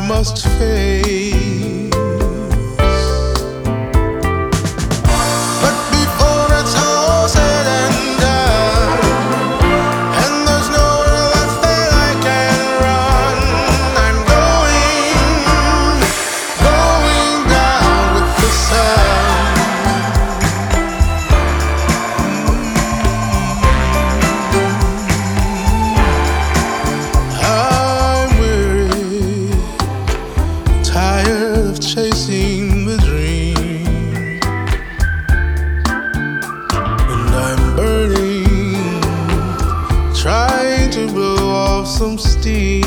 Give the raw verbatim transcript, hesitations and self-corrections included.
must face. But before it's all said and done, and there's nowhere left that I can run, I'm going, going down with the sun. I'm weary, tired of chasing the dream, and I'm burning, trying to blow off some steam.